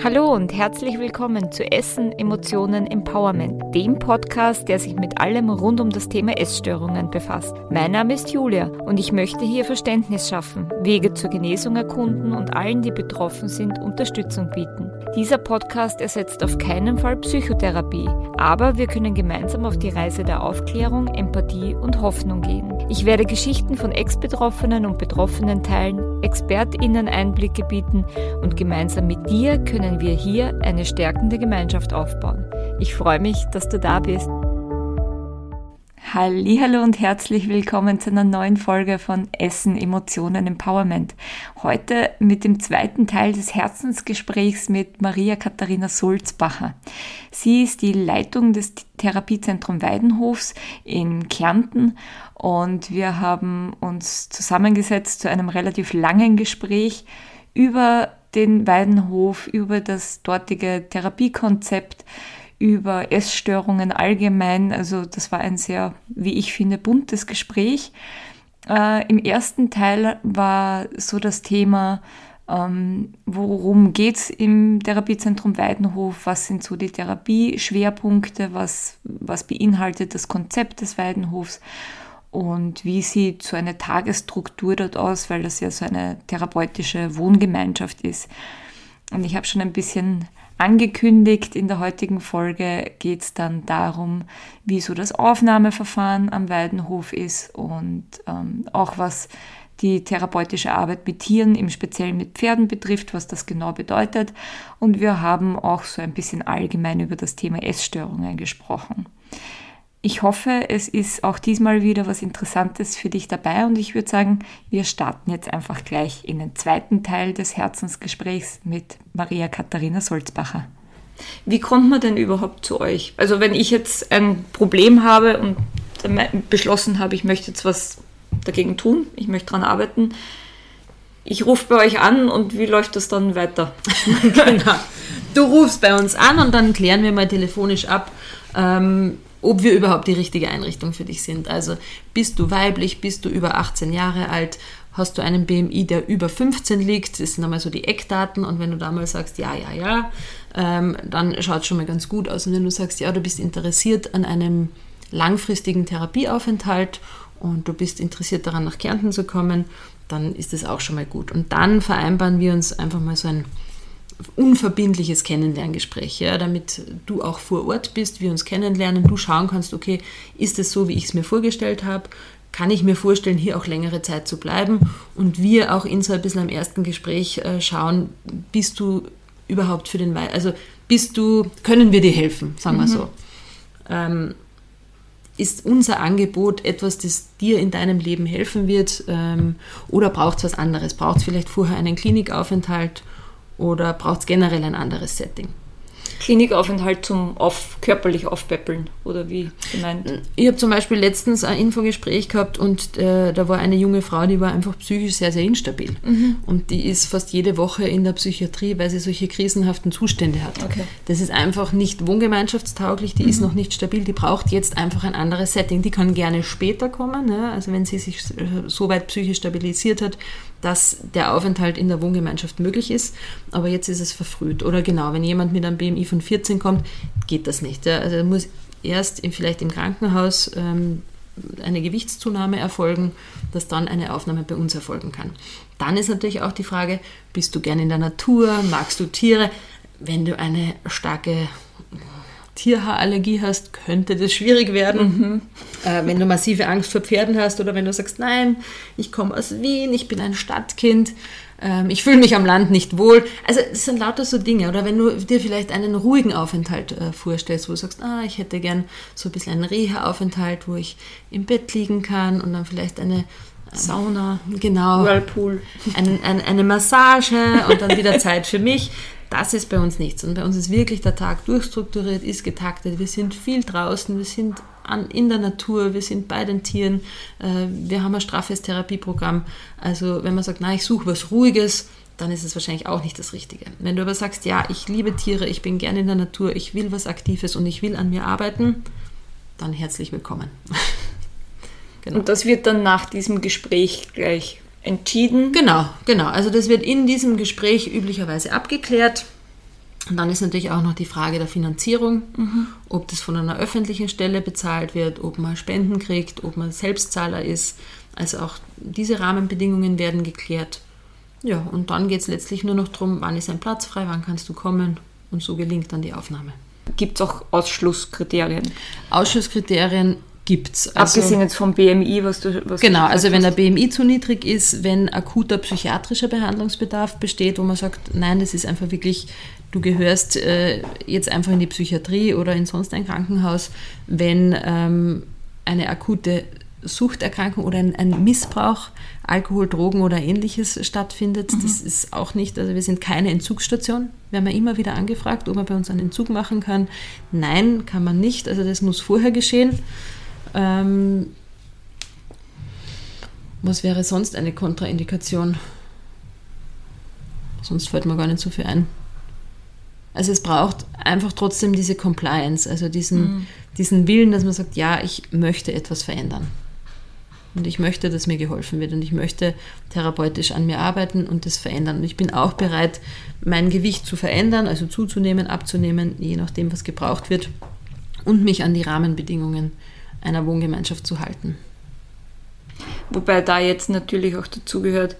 Hallo und herzlich willkommen zu Essen, Emotionen, Empowerment, dem Podcast, der sich mit allem rund um das Thema Essstörungen befasst. Mein Name ist Julia und ich möchte hier Verständnis schaffen, Wege zur Genesung erkunden und allen, die betroffen sind, Unterstützung bieten. Dieser Podcast ersetzt auf keinen Fall Psychotherapie, aber wir können gemeinsam auf die Reise der Aufklärung, Empathie und Hoffnung gehen. Ich werde Geschichten von Ex-Betroffenen und Betroffenen teilen, ExpertInnen Einblicke bieten und gemeinsam mit dir können wir hier eine stärkende Gemeinschaft aufbauen. Ich freue mich, dass du da bist. Hallihallo und herzlich willkommen zu einer neuen Folge von Essen, Emotionen, Empowerment. Heute mit dem zweiten Teil des Herzensgesprächs mit Maria Katharina Sulzbacher. Sie ist die Leitung des Therapiezentrum Weidenhofs in Kärnten und wir haben uns zusammengesetzt zu einem relativ langen Gespräch über den Weidenhof, über das dortige Therapiekonzept, über Essstörungen allgemein. Also das war ein sehr, wie ich finde, buntes Gespräch. Im ersten Teil war so das Thema, worum geht es im Therapiezentrum Weidenhof, was sind so die Therapieschwerpunkte, was beinhaltet das Konzept des Weidenhofs und wie sieht so eine Tagesstruktur dort aus, weil das ja so eine therapeutische Wohngemeinschaft ist. Und ich habe schon ein bisschen angekündigt, in der heutigen Folge geht es dann darum, wie so das Aufnahmeverfahren am Weidenhof ist und auch was die therapeutische Arbeit mit Tieren, im Speziellen mit Pferden betrifft, was das genau bedeutet. Und wir haben auch so ein bisschen allgemein über das Thema Essstörungen gesprochen. Ich hoffe, es ist auch diesmal wieder was Interessantes für dich dabei und ich würde sagen, wir starten jetzt einfach gleich in den zweiten Teil des Herzensgesprächs mit Maria Katharina Sulzbacher. Wie kommt man denn überhaupt zu euch? Also wenn ich jetzt ein Problem habe und beschlossen habe, ich möchte jetzt was dagegen tun, ich möchte daran arbeiten, ich rufe bei euch an und wie läuft das dann weiter? Genau. Du rufst bei uns an und dann klären wir mal telefonisch ab, ob wir überhaupt die richtige Einrichtung für dich sind. Also bist du weiblich, bist du über 18 Jahre alt, hast du einen BMI, der über 15 liegt, das sind einmal so die Eckdaten und wenn du da mal sagst, ja, dann schaut es schon mal ganz gut aus. Und wenn du sagst, ja, du bist interessiert an einem langfristigen Therapieaufenthalt und du bist interessiert daran, nach Kärnten zu kommen, dann ist das auch schon mal gut. Und dann vereinbaren wir uns einfach mal so ein unverbindliches Kennenlerngespräch, ja, damit du auch vor Ort bist, wir uns kennenlernen, du schauen kannst, okay, ist es so, wie ich es mir vorgestellt habe, kann ich mir vorstellen, hier auch längere Zeit zu bleiben und wir auch in so ein bisschen am ersten Gespräch schauen, bist du überhaupt für den können wir dir helfen, sagen wir so. Ist unser Angebot etwas, das dir in deinem Leben helfen wird oder braucht es was anderes? Braucht es vielleicht vorher einen Klinikaufenthalt oder braucht es generell ein anderes Setting? Klinikaufenthalt zum körperlich aufpäppeln oder wie gemeint? Ich habe zum Beispiel letztens ein Infogespräch gehabt und da war eine junge Frau, die war einfach psychisch sehr, sehr instabil. Und die ist fast jede Woche in der Psychiatrie, weil sie solche krisenhaften Zustände hat. Okay. Das ist einfach nicht wohngemeinschaftstauglich, die ist noch nicht stabil, die braucht jetzt einfach ein anderes Setting. Die kann gerne später kommen, ja, also wenn sie sich so weit psychisch stabilisiert hat, dass der Aufenthalt in der Wohngemeinschaft möglich ist, aber jetzt ist es verfrüht. Oder genau, wenn jemand mit einem BMI von 14 kommt, geht das nicht. Ja. Also muss erst vielleicht im Krankenhaus eine Gewichtszunahme erfolgen, dass dann eine Aufnahme bei uns erfolgen kann. Dann ist natürlich auch die Frage, bist du gern in der Natur, magst du Tiere? Wenn du eine starke Tierhaarallergie hast, könnte das schwierig werden. Wenn du massive Angst vor Pferden hast oder wenn du sagst, nein, ich komme aus Wien, ich bin ein Stadtkind, ich fühle mich am Land nicht wohl. Also das sind lauter so Dinge. Oder wenn du dir vielleicht einen ruhigen Aufenthalt vorstellst, wo du sagst, ich hätte gern so ein bisschen einen Reha-Aufenthalt, wo ich im Bett liegen kann und dann vielleicht eine Sauna, genau, Whirlpool, eine Massage und dann wieder Zeit für mich. Das ist bei uns nichts. Und bei uns ist wirklich der Tag durchstrukturiert, ist getaktet. Wir sind viel draußen, wir sind in der Natur, wir sind bei den Tieren. Wir haben ein straffes Therapieprogramm. Also wenn man sagt, ich suche was Ruhiges, dann ist es wahrscheinlich auch nicht das Richtige. Wenn du aber sagst, ja, ich liebe Tiere, ich bin gerne in der Natur, ich will was Aktives und ich will an mir arbeiten, dann herzlich willkommen. Genau. Und das wird dann nach diesem Gespräch gleich entschieden? Genau. Also das wird in diesem Gespräch üblicherweise abgeklärt. Und dann ist natürlich auch noch die Frage der Finanzierung, ob das von einer öffentlichen Stelle bezahlt wird, ob man Spenden kriegt, ob man Selbstzahler ist. Also auch diese Rahmenbedingungen werden geklärt. Ja, und dann geht es letztlich nur noch darum, wann ist ein Platz frei, wann kannst du kommen, und so gelingt dann die Aufnahme. Gibt es auch Ausschlusskriterien? Ausschlusskriterien gibt es. Also, abgesehen jetzt vom BMI, was genau, also wenn der BMI zu niedrig ist, wenn akuter psychiatrischer Behandlungsbedarf besteht, wo man sagt, nein, das ist einfach wirklich, du gehörst jetzt einfach in die Psychiatrie oder in sonst ein Krankenhaus, wenn eine akute Suchterkrankung oder ein Missbrauch, Alkohol, Drogen oder Ähnliches stattfindet. Das ist auch nicht, also wir sind keine Entzugsstation. Wir haben ja immer wieder angefragt, ob man bei uns einen Entzug machen kann. Nein, kann man nicht, also das muss vorher geschehen. Was wäre sonst eine Kontraindikation? Sonst fällt mir gar nicht so viel ein. Also es braucht einfach trotzdem diese Compliance, also diesen Willen, dass man sagt, ja, ich möchte etwas verändern. Und ich möchte, dass mir geholfen wird und ich möchte therapeutisch an mir arbeiten und das verändern. Und ich bin auch bereit, mein Gewicht zu verändern, also zuzunehmen, abzunehmen, je nachdem, was gebraucht wird, und mich an die Rahmenbedingungen einer Wohngemeinschaft zu halten. Wobei da jetzt natürlich auch dazu gehört,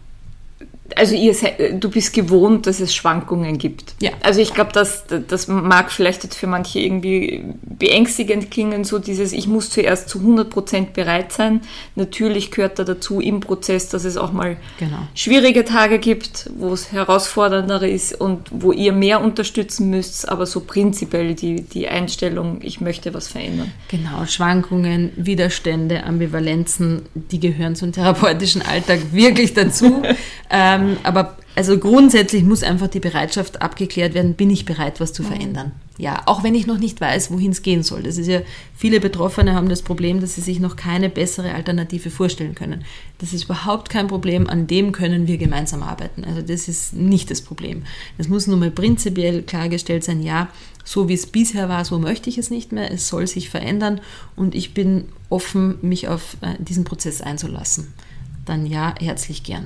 also du bist gewohnt, dass es Schwankungen gibt. Ja. Also ich glaube, das mag vielleicht jetzt für manche irgendwie beängstigend klingen, so dieses, ich muss zuerst zu 100% bereit sein. Natürlich gehört da dazu im Prozess, dass es auch mal schwierige Tage gibt, wo es herausfordernder ist und wo ihr mehr unterstützen müsst, aber so prinzipiell die Einstellung, ich möchte was verändern. Genau, Schwankungen, Widerstände, Ambivalenzen, die gehören zum therapeutischen Alltag wirklich dazu. Aber also grundsätzlich muss einfach die Bereitschaft abgeklärt werden, bin ich bereit, was zu verändern? Ja, auch wenn ich noch nicht weiß, wohin es gehen soll. Das ist ja, viele Betroffene haben das Problem, dass sie sich noch keine bessere Alternative vorstellen können. Das ist überhaupt kein Problem, an dem können wir gemeinsam arbeiten. Also das ist nicht das Problem. Es muss nur mal prinzipiell klargestellt sein, ja, so wie es bisher war, so möchte ich es nicht mehr. Es soll sich verändern und ich bin offen, mich auf diesen Prozess einzulassen. Dann ja, herzlich gern.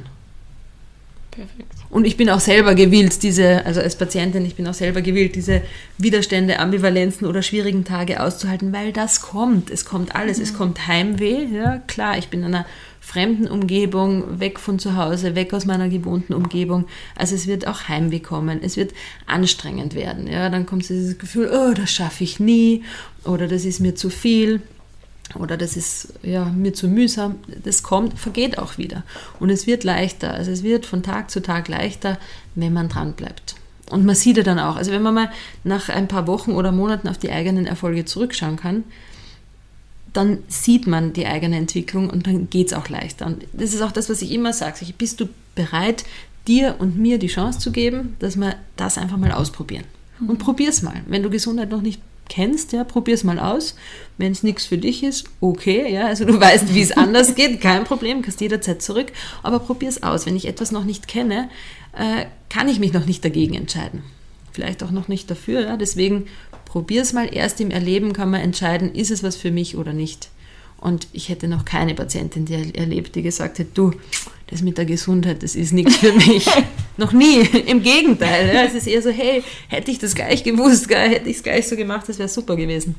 Perfekt. Und ich bin auch selber gewillt, also als Patientin, ich bin auch selber gewillt, diese Widerstände, Ambivalenzen oder schwierigen Tage auszuhalten, weil das kommt. Es kommt alles. Es kommt Heimweh, ja klar, ich bin in einer fremden Umgebung, weg von zu Hause, weg aus meiner gewohnten Umgebung. Also es wird auch Heimweh kommen, es wird anstrengend werden. Ja, dann kommt dieses Gefühl, oh, das schaffe ich nie oder das ist mir zu viel. Oder das ist ja mir zu mühsam, das kommt, vergeht auch wieder. Und es wird leichter, also es wird von Tag zu Tag leichter, wenn man dran bleibt. Und man sieht ja dann auch, also wenn man mal nach ein paar Wochen oder Monaten auf die eigenen Erfolge zurückschauen kann, dann sieht man die eigene Entwicklung und dann geht es auch leichter. Und das ist auch das, was ich immer sage, bist du bereit, dir und mir die Chance zu geben, dass wir das einfach mal ausprobieren. Und probier's mal. Wenn du Gesundheit noch nicht kennst, ja, probier's mal aus. Wenn es nichts für dich ist, okay, ja, also du weißt, wie es anders geht, kein Problem, kannst jederzeit zurück, aber probier's aus. Wenn ich etwas noch nicht kenne, kann ich mich noch nicht dagegen entscheiden. Vielleicht auch noch nicht dafür, ja, deswegen probier's mal. Erst im Erleben kann man entscheiden, ist es was für mich oder nicht. Und ich hätte noch keine Patientin erlebt, die gesagt hat, du, das mit der Gesundheit, das ist nichts für mich. Noch nie, im Gegenteil. Ja. Es ist eher so, hey, hätte ich das gleich gewusst, hätte ich es gleich so gemacht, das wäre super gewesen.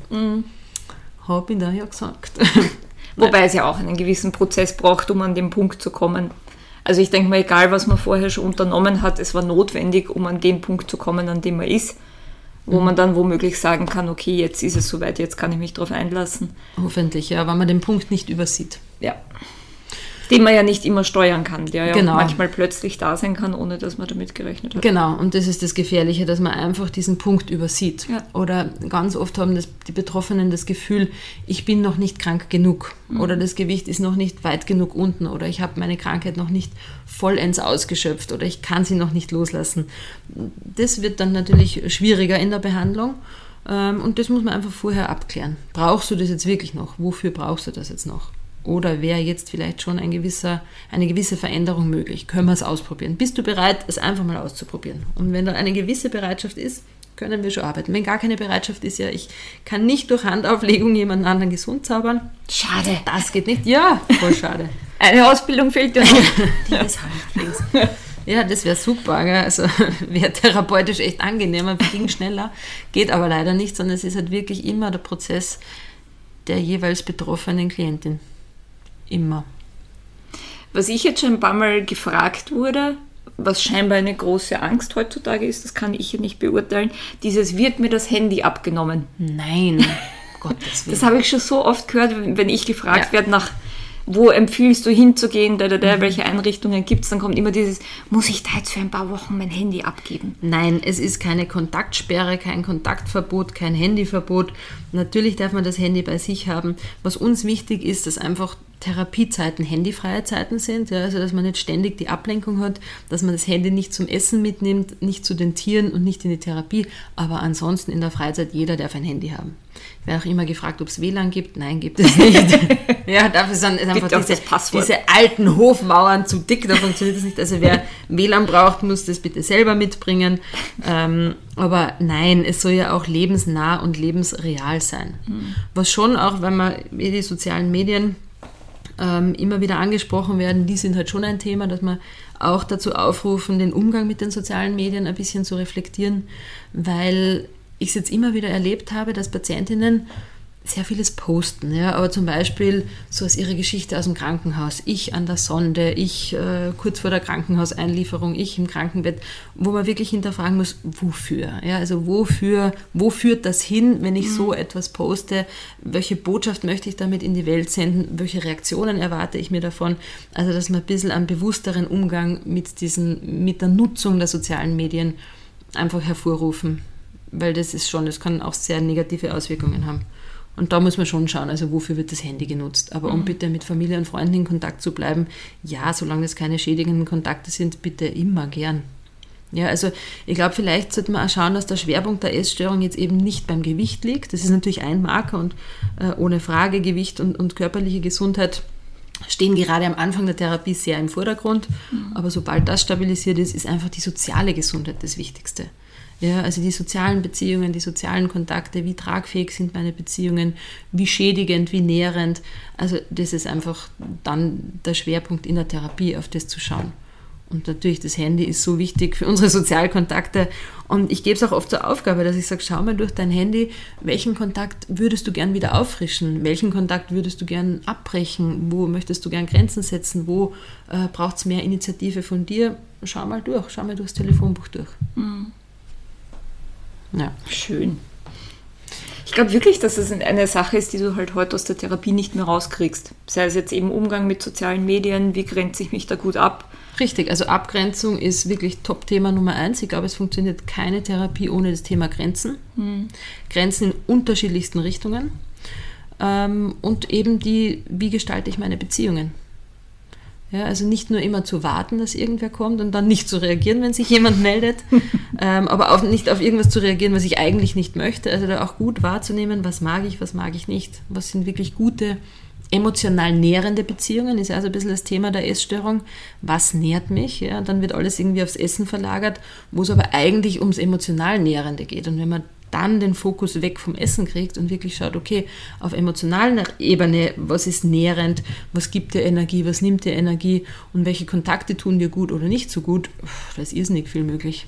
Hab ich da ja gesagt. Wobei es ja auch einen gewissen Prozess braucht, um an den Punkt zu kommen. Also ich denke mal, egal was man vorher schon unternommen hat, es war notwendig, um an den Punkt zu kommen, an dem man ist. Wo man dann womöglich sagen kann, okay, jetzt ist es soweit, jetzt kann ich mich darauf einlassen. Hoffentlich, ja, weil man den Punkt nicht übersieht. Ja. Den man ja nicht immer steuern kann, der ja manchmal plötzlich da sein kann, ohne dass man damit gerechnet hat. Genau, und das ist das Gefährliche, dass man einfach diesen Punkt übersieht. Ja. Oder ganz oft haben die Betroffenen das Gefühl, ich bin noch nicht krank genug oder das Gewicht ist noch nicht weit genug unten oder ich habe meine Krankheit noch nicht vollends ausgeschöpft oder ich kann sie noch nicht loslassen. Das wird dann natürlich schwieriger in der Behandlung und das muss man einfach vorher abklären. Brauchst du das jetzt wirklich noch? Wofür brauchst du das jetzt noch? Oder wäre jetzt vielleicht schon eine gewisse Veränderung möglich? Können wir es ausprobieren? Bist du bereit, es einfach mal auszuprobieren? Und wenn da eine gewisse Bereitschaft ist, können wir schon arbeiten. Wenn gar keine Bereitschaft ist, ja, ich kann nicht durch Handauflegung jemanden anderen gesund zaubern. Schade. Das geht nicht. Ja, voll schade. Eine Ausbildung fehlt dir noch. Die ist Handpflege. Ja, das wäre super. Gell? Also wäre therapeutisch echt angenehmer, ging schneller, geht aber leider nicht, sondern es ist halt wirklich immer der Prozess der jeweils betroffenen Klientin. Immer. Was ich jetzt schon ein paar Mal gefragt wurde, was scheinbar eine große Angst heutzutage ist, das kann ich ja nicht beurteilen, wird mir das Handy abgenommen? Nein, Gottes Willen. Das habe ich schon so oft gehört, wenn ich gefragt werde nach, wo empfiehlst du hinzugehen, welche Einrichtungen gibt es, dann kommt immer dieses, muss ich da jetzt für ein paar Wochen mein Handy abgeben? Nein, es ist keine Kontaktsperre, kein Kontaktverbot, kein Handyverbot. Natürlich darf man das Handy bei sich haben. Was uns wichtig ist, dass einfach Therapiezeiten handyfreie Zeiten sind, ja, also dass man nicht ständig die Ablenkung hat, dass man das Handy nicht zum Essen mitnimmt, nicht zu den Tieren und nicht in die Therapie, aber ansonsten in der Freizeit, jeder darf ein Handy haben. Ich werde auch immer gefragt, ob es WLAN gibt. Nein, gibt es nicht. Ja, dafür sind einfach diese alten Hofmauern zu dick, da funktioniert das nicht. Also wer WLAN braucht, muss das bitte selber mitbringen. Aber nein, es soll ja auch lebensnah und lebensreal sein. Was schon auch, wenn man die sozialen Medien immer wieder angesprochen werden, die sind halt schon ein Thema, dass wir auch dazu aufrufen, den Umgang mit den sozialen Medien ein bisschen zu reflektieren, weil ich es jetzt immer wieder erlebt habe, dass Patientinnen sehr vieles posten, ja, aber zum Beispiel so aus ihrer Geschichte aus dem Krankenhaus, ich an der Sonde, ich kurz vor der Krankenhauseinlieferung, ich im Krankenbett, wo man wirklich hinterfragen muss, wofür? Ja, also wo führt das hin, wenn ich so etwas poste? Welche Botschaft möchte ich damit in die Welt senden? Welche Reaktionen erwarte ich mir davon? Also dass man ein bisschen einen bewussteren Umgang mit der Nutzung der sozialen Medien einfach hervorrufen, weil das kann auch sehr negative Auswirkungen haben. Und da muss man schon schauen, also wofür wird das Handy genutzt. Aber um bitte mit Familie und Freunden in Kontakt zu bleiben, ja, solange das keine schädigenden Kontakte sind, bitte immer gern. Ja, also ich glaube, vielleicht sollte man auch schauen, dass der Schwerpunkt der Essstörung jetzt eben nicht beim Gewicht liegt. Das ist natürlich ein Marker und ohne Frage, Gewicht und körperliche Gesundheit stehen gerade am Anfang der Therapie sehr im Vordergrund. Aber sobald das stabilisiert ist, ist einfach die soziale Gesundheit das Wichtigste. Ja, also die sozialen Beziehungen, die sozialen Kontakte, wie tragfähig sind meine Beziehungen, wie schädigend, wie nährend. Also das ist einfach dann der Schwerpunkt in der Therapie, auf das zu schauen. Und natürlich, das Handy ist so wichtig für unsere Sozialkontakte. Und ich gebe es auch oft zur Aufgabe, dass ich sage, schau mal durch dein Handy, welchen Kontakt würdest du gern wieder auffrischen? Welchen Kontakt würdest du gern abbrechen? Wo möchtest du gern Grenzen setzen? Wo braucht es mehr Initiative von dir? Schau mal durchs Telefonbuch durch. Ja. Schön. Ich glaube wirklich, dass es eine Sache ist, die du halt heute aus der Therapie nicht mehr rauskriegst. Sei es jetzt eben Umgang mit sozialen Medien, wie grenze ich mich da gut ab? Richtig, also Abgrenzung ist wirklich Top-Thema Nummer 1. Ich glaube, es funktioniert keine Therapie ohne das Thema Grenzen. Grenzen in unterschiedlichsten Richtungen. Und eben wie gestalte ich meine Beziehungen? Ja, also nicht nur immer zu warten, dass irgendwer kommt und dann nicht zu reagieren, wenn sich jemand meldet, aber nicht auf irgendwas zu reagieren, was ich eigentlich nicht möchte. Also da auch gut wahrzunehmen, was mag ich nicht, was sind wirklich gute, emotional nährende Beziehungen, ist also ein bisschen das Thema der Essstörung. Was nährt mich? Ja, dann wird alles irgendwie aufs Essen verlagert, wo es aber eigentlich ums emotional Nährende geht. Und wenn man dann den Fokus weg vom Essen kriegt und wirklich schaut, okay, auf emotionaler Ebene, was ist nährend, was gibt dir Energie, was nimmt dir Energie und welche Kontakte tun dir gut oder nicht so gut, da ist irrsinnig viel möglich.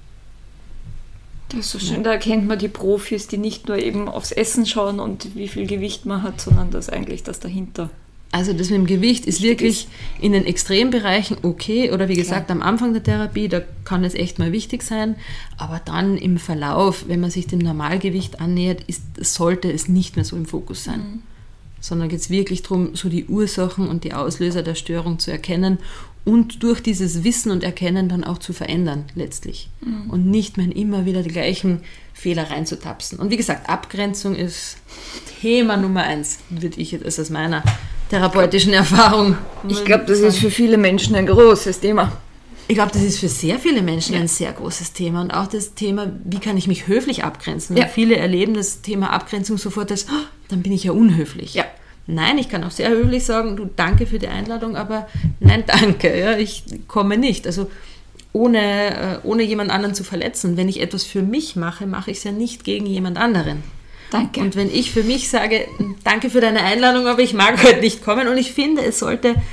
Das ist so schön, da erkennt man die Profis, die nicht nur eben aufs Essen schauen und wie viel Gewicht man hat, sondern das eigentlich das dahinter. Also das mit dem Gewicht ist wirklich in den Extrembereichen okay oder wie gesagt am Anfang der Therapie, da kann es echt mal wichtig sein, aber dann im Verlauf, wenn man sich dem Normalgewicht annähert, sollte es nicht mehr so im Fokus sein, sondern geht es wirklich darum, so die Ursachen und die Auslöser der Störung zu erkennen und durch dieses Wissen und Erkennen dann auch zu verändern letztlich und nicht mehr immer wieder die gleichen Fehler reinzutapsen. Und wie gesagt, Abgrenzung ist Thema Nummer 1, würde ich jetzt aus meiner therapeutischen Erfahrung. Ich glaube, das ist für viele Menschen ein großes Thema. Ich glaube, das ist für sehr viele Menschen ein sehr großes Thema. Und auch das Thema, wie kann ich mich höflich abgrenzen? Weil viele erleben das Thema Abgrenzung sofort als, dann bin ich ja unhöflich. Ja. Nein, ich kann auch sehr höflich sagen, du, danke für die Einladung, aber nein, danke, ja, ich komme nicht. Also ohne jemand anderen zu verletzen. Wenn ich etwas für mich mache, mache ich es ja nicht gegen jemand anderen. Danke. Und wenn ich für mich sage, danke für deine Einladung, aber ich mag heute nicht kommen und ich finde, es sollte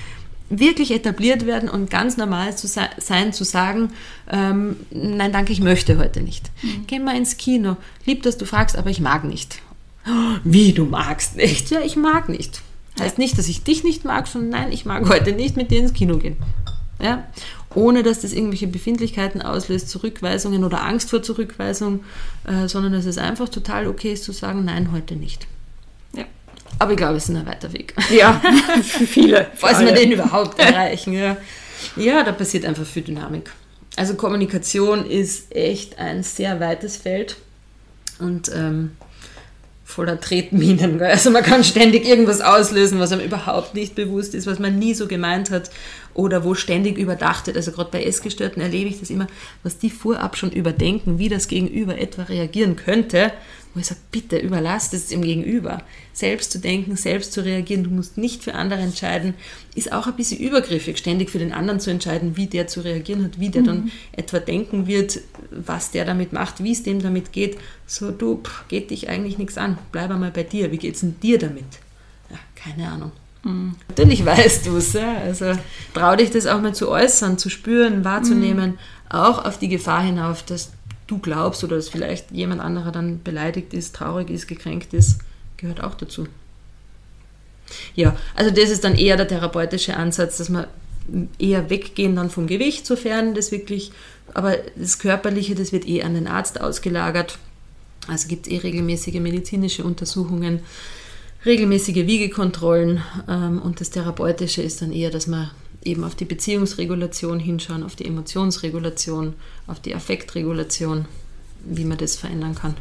wirklich etabliert werden und ganz normal zu sagen, nein, danke, ich möchte heute nicht. Geh mal ins Kino. Lieb, dass du fragst, aber ich mag nicht. Wie, du magst nicht? Ja, ich mag nicht. Heißt nicht, dass ich dich nicht mag, sondern nein, ich mag heute nicht mit dir ins Kino gehen. Ja? Ohne, dass das irgendwelche Befindlichkeiten auslöst, Zurückweisungen oder Angst vor Zurückweisung, sondern dass es einfach total okay ist zu sagen, nein, heute nicht. Ja. Aber ich glaube, es ist ein weiter Weg. Ja, für viele. Falls wir den überhaupt erreichen. Ja, da passiert einfach viel Dynamik. Also Kommunikation ist echt ein sehr weites Feld und voller Tretminen. Also man kann ständig irgendwas auslösen, was einem überhaupt nicht bewusst ist, was man nie so gemeint hat oder wo ständig überdacht wird. Also gerade bei Essgestörten erlebe ich das immer, was die vorab schon überdenken, wie das Gegenüber etwa reagieren könnte, wo ich sage, bitte überlass das dem Gegenüber. Selbst zu denken, selbst zu reagieren, du musst nicht für andere entscheiden, ist auch ein bisschen übergriffig, ständig für den anderen zu entscheiden, wie der zu reagieren hat, wie der dann etwa denken wird, was der damit macht, wie es dem damit geht. So, du, geht dich eigentlich nichts an, bleib einmal bei dir, wie geht's denn dir damit? Ja, keine Ahnung. Natürlich weißt du es, ja. Also trau dich das auch mal zu äußern, zu spüren, wahrzunehmen, auch auf die Gefahr hinauf, dass du glaubst oder dass vielleicht jemand anderer dann beleidigt ist, traurig ist, gekränkt ist, gehört auch dazu. Ja, also das ist dann eher der therapeutische Ansatz, dass wir eher weggehen dann vom Gewicht, sofern das wirklich, aber das Körperliche, das wird an den Arzt ausgelagert. Also gibt es regelmäßige medizinische Untersuchungen, regelmäßige Wiegekontrollen und das Therapeutische ist dann eher, dass wir eben auf die Beziehungsregulation hinschauen, auf die Emotionsregulation, auf die Affektregulation, wie man das verändern kann.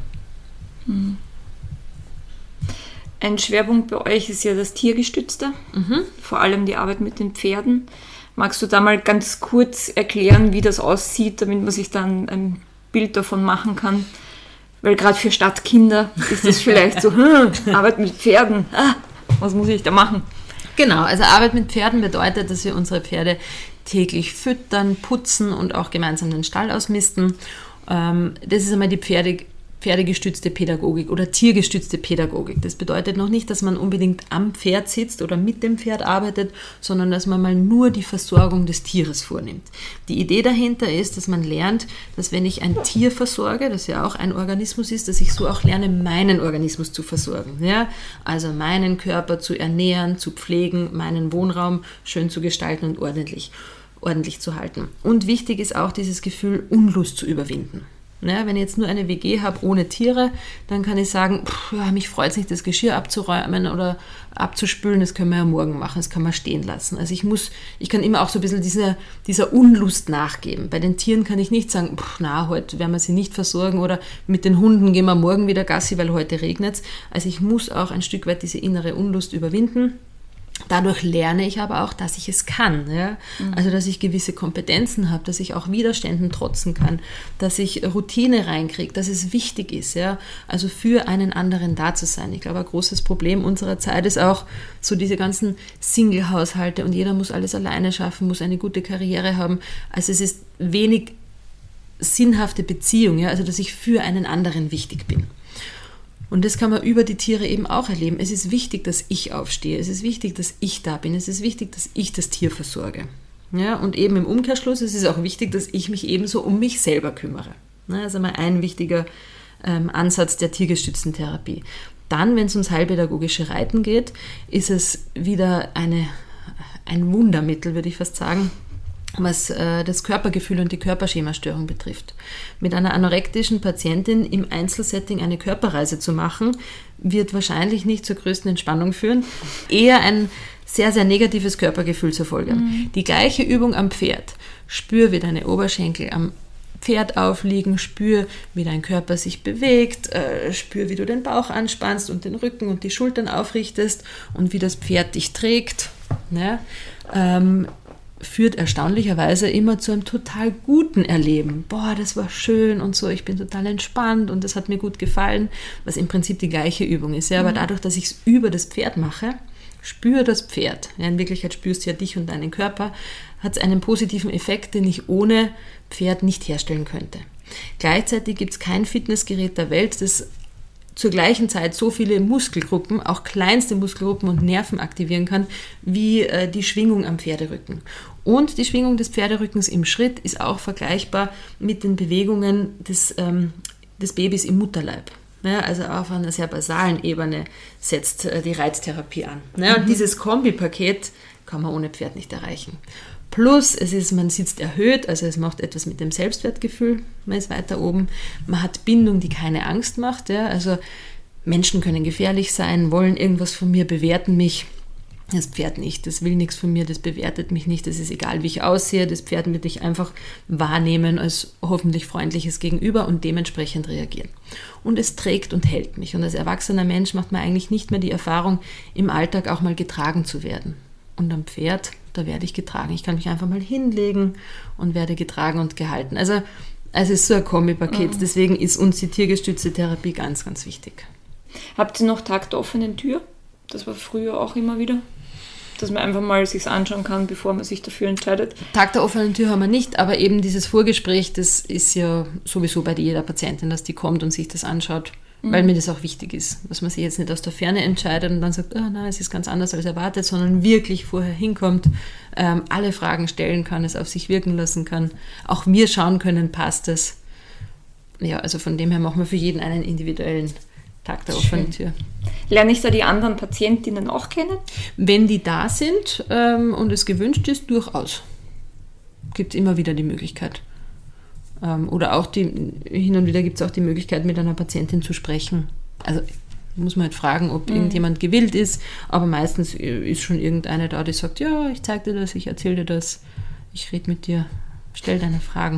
Ein Schwerpunkt bei euch ist ja das Tiergestützte, vor allem die Arbeit mit den Pferden. Magst du da mal ganz kurz erklären, wie das aussieht, damit man sich dann ein Bild davon machen kann? Weil gerade für Stadtkinder ist das vielleicht so, Arbeit mit Pferden, was muss ich da machen? Genau, also Arbeit mit Pferden bedeutet, dass wir unsere Pferde täglich füttern, putzen und auch gemeinsam den Stall ausmisten. Das ist einmal die pferdegestützte Pädagogik oder tiergestützte Pädagogik. Das bedeutet noch nicht, dass man unbedingt am Pferd sitzt oder mit dem Pferd arbeitet, sondern dass man mal nur die Versorgung des Tieres vornimmt. Die Idee dahinter ist, dass man lernt, dass wenn ich ein Tier versorge, das ja auch ein Organismus ist, dass ich so auch lerne, meinen Organismus zu versorgen. Ja? Also meinen Körper zu ernähren, zu pflegen, meinen Wohnraum schön zu gestalten und ordentlich zu halten. Und wichtig ist auch dieses Gefühl, Unlust zu überwinden. Ja, wenn ich jetzt nur eine WG habe ohne Tiere, dann kann ich sagen, mich freut es nicht, das Geschirr abzuräumen oder abzuspülen, das können wir ja morgen machen, das kann man stehen lassen. Also ich kann immer auch so ein bisschen dieser Unlust nachgeben. Bei den Tieren kann ich nicht sagen, heute werden wir sie nicht versorgen oder mit den Hunden gehen wir morgen wieder Gassi, weil heute regnet es. Also ich muss auch ein Stück weit diese innere Unlust überwinden. Dadurch lerne ich aber auch, dass ich es kann. Ja? Also, dass ich gewisse Kompetenzen habe, dass ich auch Widerständen trotzen kann, dass ich Routine reinkriege, dass es wichtig ist, ja? Also für einen anderen da zu sein. Ich glaube, ein großes Problem unserer Zeit ist auch so diese ganzen Single-Haushalte und jeder muss alles alleine schaffen, muss eine gute Karriere haben. Also es ist wenig sinnhafte Beziehung, ja? Also dass ich für einen anderen wichtig bin. Und das kann man über die Tiere eben auch erleben. Es ist wichtig, dass ich aufstehe. Es ist wichtig, dass ich da bin. Es ist wichtig, dass ich das Tier versorge. Ja, und eben im Umkehrschluss ist es auch wichtig, dass ich mich ebenso um mich selber kümmere. Das ist einmal ein wichtiger Ansatz der tiergestützten Therapie. Dann, wenn es ums heilpädagogische Reiten geht, ist es wieder ein Wundermittel, würde ich fast sagen, was das Körpergefühl und die Körperschemastörung betrifft. Mit einer anorektischen Patientin im Einzelsetting eine Körperreise zu machen, wird wahrscheinlich nicht zur größten Entspannung führen, eher ein sehr, sehr negatives Körpergefühl zur Folge. Die gleiche Übung am Pferd. Spür, wie deine Oberschenkel am Pferd aufliegen, spür, wie dein Körper sich bewegt, spür, wie du den Bauch anspannst und den Rücken und die Schultern aufrichtest und wie das Pferd dich trägt. Ja? Führt erstaunlicherweise immer zu einem total guten Erleben. Das war schön und so, ich bin total entspannt und das hat mir gut gefallen, was im Prinzip die gleiche Übung ist. Ja, aber dadurch, dass ich es über das Pferd mache, spüre das Pferd. Ja, in Wirklichkeit spürst du ja dich und deinen Körper, hat es einen positiven Effekt, den ich ohne Pferd nicht herstellen könnte. Gleichzeitig gibt es kein Fitnessgerät der Welt, das zur gleichen Zeit so viele Muskelgruppen, auch kleinste Muskelgruppen und Nerven aktivieren kann, wie die Schwingung am Pferderücken. Und die Schwingung des Pferderückens im Schritt ist auch vergleichbar mit den Bewegungen des Babys im Mutterleib. Ja, also auf einer sehr basalen Ebene setzt die Reiztherapie an. Ja, und dieses Kombipaket kann man ohne Pferd nicht erreichen. Plus, man sitzt erhöht, also es macht etwas mit dem Selbstwertgefühl, man ist weiter oben. Man hat Bindung, die keine Angst macht. Ja, also Menschen können gefährlich sein, wollen irgendwas von mir, bewerten mich. Das Pferd nicht, das will nichts von mir, das bewertet mich nicht, das ist egal, wie ich aussehe. Das Pferd wird dich einfach wahrnehmen als hoffentlich freundliches Gegenüber und dementsprechend reagieren. Und es trägt und hält mich. Und als erwachsener Mensch macht man eigentlich nicht mehr die Erfahrung, im Alltag auch mal getragen zu werden. Und am Pferd, da werde ich getragen. Ich kann mich einfach mal hinlegen und werde getragen und gehalten. Also es ist so ein Kombipaket. Deswegen ist uns die tiergestützte Therapie ganz, ganz wichtig. Habt ihr noch Tag der offenen Tür? Das war früher auch immer wieder. Dass man einfach mal sich anschauen kann, bevor man sich dafür entscheidet. Tag der offenen Tür haben wir nicht, aber eben dieses Vorgespräch, das ist ja sowieso bei jeder Patientin, dass die kommt und sich das anschaut, weil mir das auch wichtig ist. Dass man sich jetzt nicht aus der Ferne entscheidet und dann sagt, nein, es ist ganz anders als erwartet, sondern wirklich vorher hinkommt, alle Fragen stellen kann, es auf sich wirken lassen kann. Auch wir schauen können, passt es. Ja, also von dem her machen wir für jeden einen individuellen Tag der offenen Tür. Lerne ich da die anderen Patientinnen auch kennen? Wenn die da sind und es gewünscht ist, durchaus. Gibt es immer wieder die Möglichkeit. Oder auch hin und wieder gibt es auch die Möglichkeit, mit einer Patientin zu sprechen. Also muss man halt fragen, ob irgendjemand gewillt ist, aber meistens ist schon irgendeine da, die sagt, ja, ich zeige dir das, ich erzähle dir das, ich rede mit dir, stell deine Fragen.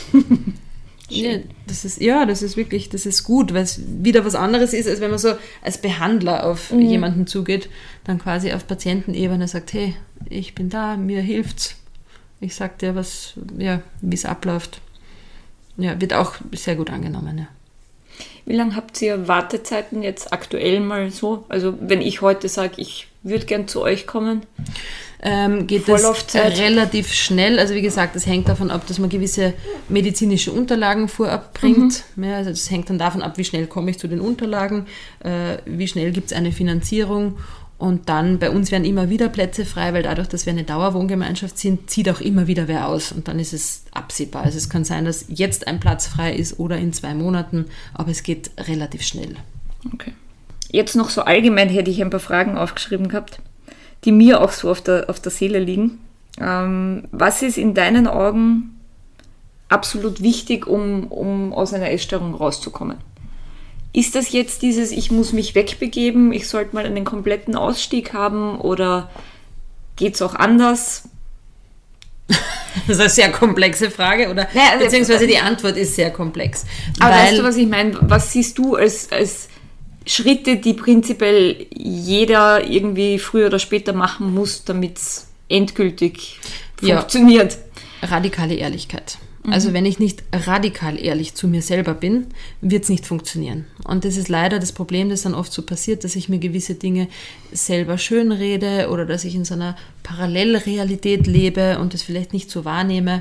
Ja, das ist wirklich, das ist gut, weil es wieder was anderes ist, als wenn man so als Behandler auf jemanden zugeht, dann quasi auf Patientenebene sagt, hey, ich bin da, mir hilft's, ich sag dir wie es abläuft. Ja, wird auch sehr gut angenommen, ja. Wie lange habt ihr Wartezeiten jetzt aktuell mal so? Also wenn ich heute sage, ich würde gern zu euch kommen, geht das relativ schnell. Also wie gesagt, das hängt davon ab, dass man gewisse medizinische Unterlagen vorab bringt. Ja, also das hängt dann davon ab, wie schnell komme ich zu den Unterlagen, wie schnell gibt es eine Finanzierung. Und dann, bei uns werden immer wieder Plätze frei, weil dadurch, dass wir eine Dauerwohngemeinschaft sind, zieht auch immer wieder wer aus. Und dann ist es absehbar. Also es kann sein, dass jetzt ein Platz frei ist oder in 2 Monaten, aber es geht relativ schnell. Okay. Jetzt noch so allgemein hätte ich ein paar Fragen aufgeschrieben gehabt, die mir auch so auf der Seele liegen. Was ist in deinen Augen absolut wichtig, um aus einer Essstörung rauszukommen? Ist das jetzt dieses, ich muss mich wegbegeben, ich sollte mal einen kompletten Ausstieg haben oder geht es auch anders? Das ist eine sehr komplexe Frage, oder? Naja, beziehungsweise die Antwort ist sehr komplex. Aber weißt du, was ich meine? Was siehst du als Schritte, die prinzipiell jeder irgendwie früher oder später machen muss, damit es endgültig funktioniert? Radikale Ehrlichkeit. Also wenn ich nicht radikal ehrlich zu mir selber bin, wird es nicht funktionieren. Und das ist leider das Problem, das dann oft so passiert, dass ich mir gewisse Dinge selber schönrede oder dass ich in so einer Parallelrealität lebe und das vielleicht nicht so wahrnehme.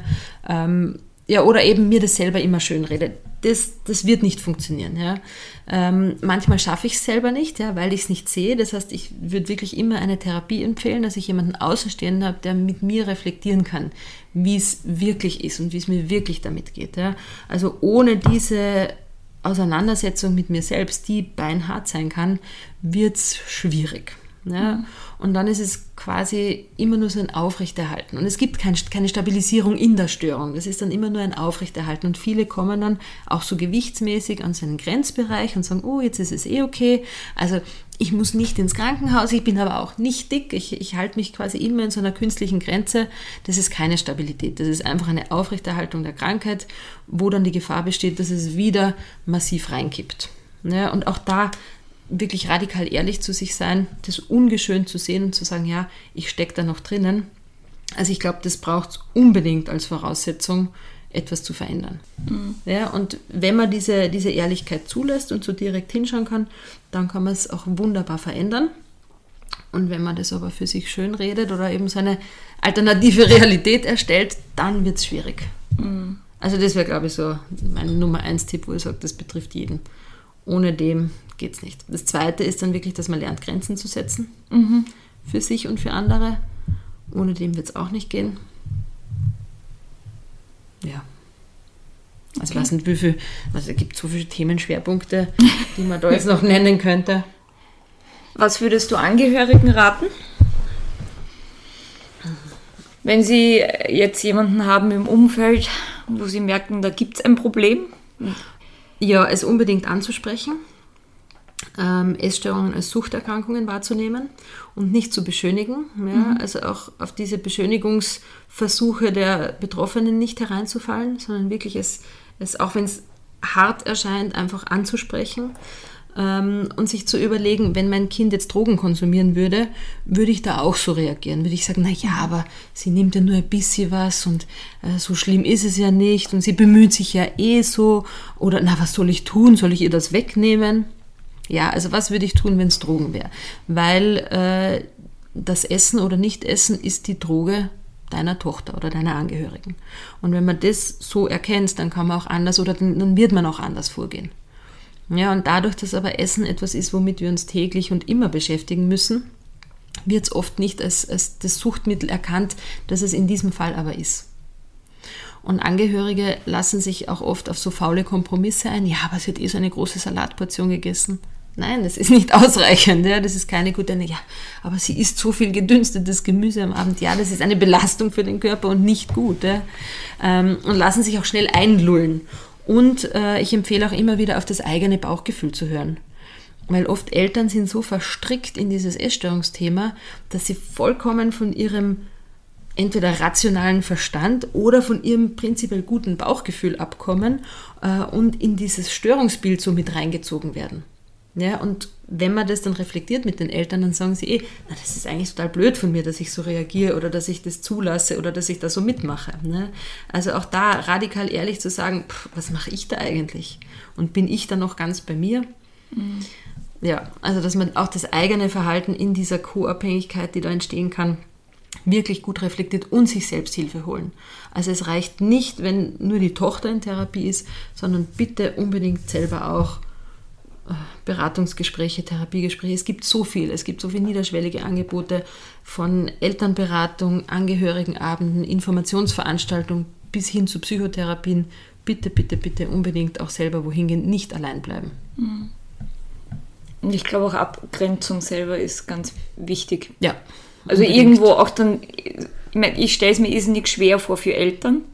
Oder eben mir das selber immer schönrede. Das wird nicht funktionieren. Ja. Manchmal schaffe ich es selber nicht, weil ich es nicht sehe. Das heißt, ich würde wirklich immer eine Therapie empfehlen, dass ich jemanden Außenstehenden habe, der mit mir reflektieren kann, wie es wirklich ist und wie es mir wirklich damit geht. Ja. Also ohne diese Auseinandersetzung mit mir selbst, die beinhart sein kann, wird es schwierig. Ja. Und dann ist es quasi immer nur so ein Aufrechterhalten. Und es gibt keine Stabilisierung in der Störung. Das ist dann immer nur ein Aufrechterhalten. Und viele kommen dann auch so gewichtsmäßig an so einen Grenzbereich und sagen, oh, jetzt ist es okay. Also ich muss nicht ins Krankenhaus, ich bin aber auch nicht dick. Ich halte mich quasi immer in so einer künstlichen Grenze. Das ist keine Stabilität. Das ist einfach eine Aufrechterhaltung der Krankheit, wo dann die Gefahr besteht, dass es wieder massiv reinkippt. Ja, und auch da wirklich radikal ehrlich zu sich sein, das ungeschönt zu sehen und zu sagen, ja, ich stecke da noch drinnen. Also ich glaube, das braucht es unbedingt als Voraussetzung, etwas zu verändern. Ja, und wenn man diese Ehrlichkeit zulässt und so direkt hinschauen kann, dann kann man es auch wunderbar verändern. Und wenn man das aber für sich schön redet oder eben so eine alternative Realität erstellt, dann wird es schwierig. Also das wäre, glaube ich, so mein Nummer 1 Tipp, wo ich sage, das betrifft jeden. Ohne dem geht es nicht. Das Zweite ist dann wirklich, dass man lernt, Grenzen zu setzen. Für sich und für andere. Ohne dem wird es auch nicht gehen. Ja. Also okay. Es gibt so viele Themenschwerpunkte, die man da jetzt noch nennen könnte. Was würdest du Angehörigen raten? Wenn sie jetzt jemanden haben im Umfeld, wo sie merken, da gibt es ein Problem? Ja, es unbedingt anzusprechen, Essstörungen als Suchterkrankungen wahrzunehmen und nicht zu beschönigen. Ja? Also auch auf diese Beschönigungsversuche der Betroffenen nicht hereinzufallen, sondern wirklich es auch wenn es hart erscheint, einfach anzusprechen. Und sich zu überlegen, wenn mein Kind jetzt Drogen konsumieren würde, würde ich da auch so reagieren? Würde ich sagen, naja, aber sie nimmt ja nur ein bisschen was und so schlimm ist es ja nicht und sie bemüht sich ja eh so oder na, was soll ich tun? Soll ich ihr das wegnehmen? Ja, also was würde ich tun, wenn es Drogen wäre? Weil das Essen oder Nicht-Essen ist die Droge deiner Tochter oder deiner Angehörigen. Und wenn man das so erkennt, dann kann man auch anders oder dann wird man auch anders vorgehen. Ja, und dadurch, dass aber Essen etwas ist, womit wir uns täglich und immer beschäftigen müssen, wird es oft nicht als das Suchtmittel erkannt, das es in diesem Fall aber ist. Und Angehörige lassen sich auch oft auf so faule Kompromisse ein. Ja, aber sie hat so eine große Salatportion gegessen. Nein, das ist nicht ausreichend. Ja, das ist keine gute... Ja, aber sie isst so viel gedünstetes Gemüse am Abend. Ja, das ist eine Belastung für den Körper und nicht gut. Ja. Und lassen sich auch schnell einlullen. Und ich empfehle auch immer wieder auf das eigene Bauchgefühl zu hören. Weil oft Eltern sind so verstrickt in dieses Essstörungsthema, dass sie vollkommen von ihrem entweder rationalen Verstand oder von ihrem prinzipiell guten Bauchgefühl abkommen und in dieses Störungsbild so mit reingezogen werden. Ja, und wenn man das dann reflektiert mit den Eltern, dann sagen sie na, das ist eigentlich total blöd von mir, dass ich so reagiere oder dass ich das zulasse oder dass ich da so mitmache. Ne? Also auch da radikal ehrlich zu sagen, was mache ich da eigentlich? Und bin ich da noch ganz bei mir? Ja, also dass man auch das eigene Verhalten in dieser Co-Abhängigkeit, die da entstehen kann, wirklich gut reflektiert und sich selbst Hilfe holen. Also es reicht nicht, wenn nur die Tochter in Therapie ist, sondern bitte unbedingt selber auch Beratungsgespräche, Therapiegespräche. Es gibt so viel niederschwellige Angebote von Elternberatung, Angehörigenabenden, Informationsveranstaltungen bis hin zu Psychotherapien. Bitte, bitte, bitte unbedingt auch selber wohin gehen, nicht allein bleiben. Und ich glaube auch Abgrenzung selber ist ganz wichtig. Ja. Also irgendwo auch dann, ich stelle es mir irrsinnig schwer vor für Eltern,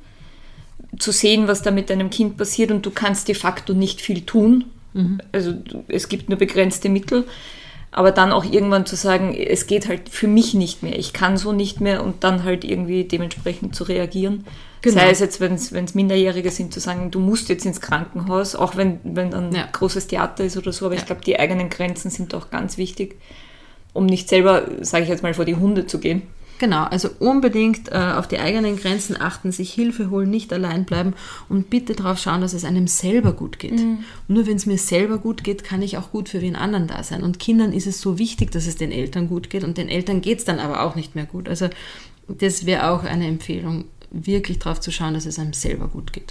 zu sehen, was da mit deinem Kind passiert und du kannst de facto nicht viel tun. Also es gibt nur begrenzte Mittel, aber dann auch irgendwann zu sagen, es geht halt für mich nicht mehr, ich kann so nicht mehr und dann halt irgendwie dementsprechend zu reagieren. Genau. Sei es jetzt, wenn es Minderjährige sind, zu sagen, du musst jetzt ins Krankenhaus, auch wenn dann großes Theater ist oder so, aber ich glaube, die eigenen Grenzen sind auch ganz wichtig, um nicht selber, sage ich jetzt mal, vor die Hunde zu gehen. Genau, also unbedingt auf die eigenen Grenzen achten, sich Hilfe holen, nicht allein bleiben und bitte darauf schauen, dass es einem selber gut geht. Nur wenn es mir selber gut geht, kann ich auch gut für wen anderen da sein. Und Kindern ist es so wichtig, dass es den Eltern gut geht und den Eltern geht es dann aber auch nicht mehr gut. Also das wäre auch eine Empfehlung, wirklich darauf zu schauen, dass es einem selber gut geht.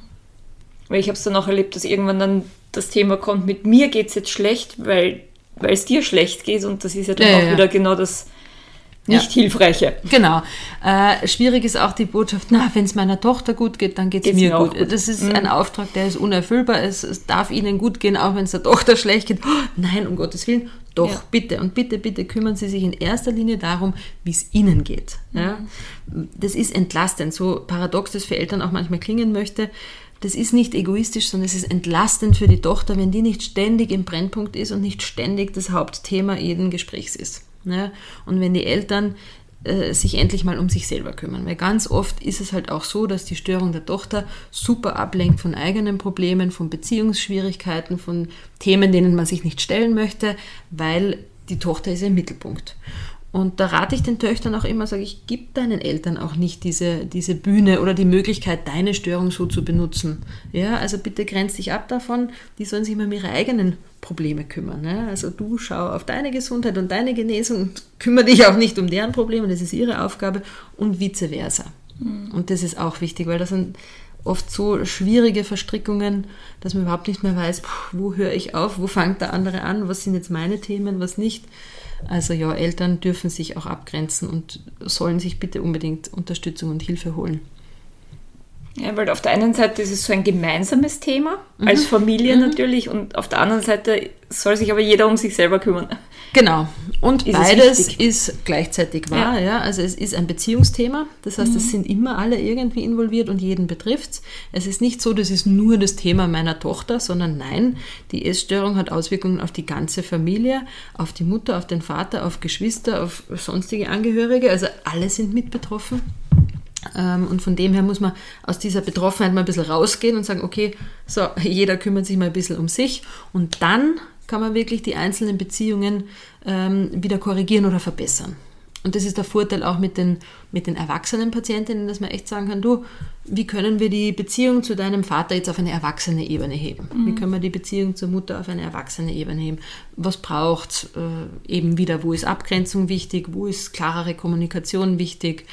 Weil ich habe es dann auch erlebt, dass irgendwann dann das Thema kommt, mit mir geht es jetzt schlecht, weil es dir schlecht geht und das ist ja dann auch wieder genau das nicht Hilfreiche. Genau. Schwierig ist auch die Botschaft, wenn es meiner Tochter gut geht, dann geht es mir gut. Das ist ein Auftrag, der ist unerfüllbar. Es darf ihnen gut gehen, auch wenn es der Tochter schlecht geht. Nein, um Gottes Willen. Doch, bitte und bitte, bitte kümmern Sie sich in erster Linie darum, wie es Ihnen geht. Ja? Das ist entlastend, so paradox das für Eltern auch manchmal klingen möchte. Das ist nicht egoistisch, sondern es ist entlastend für die Tochter, wenn die nicht ständig im Brennpunkt ist und nicht ständig das Hauptthema jeden Gesprächs ist. Ja? Und wenn die Eltern sich endlich mal um sich selber kümmern. Weil ganz oft ist es halt auch so, dass die Störung der Tochter super ablenkt von eigenen Problemen, von Beziehungsschwierigkeiten, von Themen, denen man sich nicht stellen möchte, weil die Tochter ist im Mittelpunkt. Und da rate ich den Töchtern auch immer, sage ich, gib deinen Eltern auch nicht diese Bühne oder die Möglichkeit, deine Störung so zu benutzen. Ja, also bitte grenz dich ab davon, die sollen sich mal um ihre eigenen Probleme kümmern. Ja? Also du schau auf deine Gesundheit und deine Genesung und kümmere dich auch nicht um deren Probleme, das ist ihre Aufgabe und vice versa. Und das ist auch wichtig, weil da sind oft so schwierige Verstrickungen, dass man überhaupt nicht mehr weiß, wo höre ich auf, wo fängt der andere an, was sind jetzt meine Themen, was nicht. Also ja, Eltern dürfen sich auch abgrenzen und sollen sich bitte unbedingt Unterstützung und Hilfe holen. Ja, weil auf der einen Seite ist es so ein gemeinsames Thema, als Familie natürlich, und auf der anderen Seite soll sich aber jeder um sich selber kümmern. Genau. Und beides ist gleichzeitig wahr. Ja. Also es ist ein Beziehungsthema. Das heißt, es sind immer alle irgendwie involviert und jeden betrifft es. Es ist nicht so, das ist nur das Thema meiner Tochter, sondern nein, die Essstörung hat Auswirkungen auf die ganze Familie, auf die Mutter, auf den Vater, auf Geschwister, auf sonstige Angehörige. Also alle sind mit betroffen. Und von dem her muss man aus dieser Betroffenheit mal ein bisschen rausgehen und sagen, okay, so, jeder kümmert sich mal ein bisschen um sich und dann kann man wirklich die einzelnen Beziehungen wieder korrigieren oder verbessern. Und das ist der Vorteil auch mit den erwachsenen Patientinnen, dass man echt sagen kann, du, wie können wir die Beziehung zu deinem Vater jetzt auf eine erwachsene Ebene heben? Wie können wir die Beziehung zur Mutter auf eine erwachsene Ebene heben? Was braucht es eben wieder? Wo ist Abgrenzung wichtig? Wo ist klarere Kommunikation wichtig?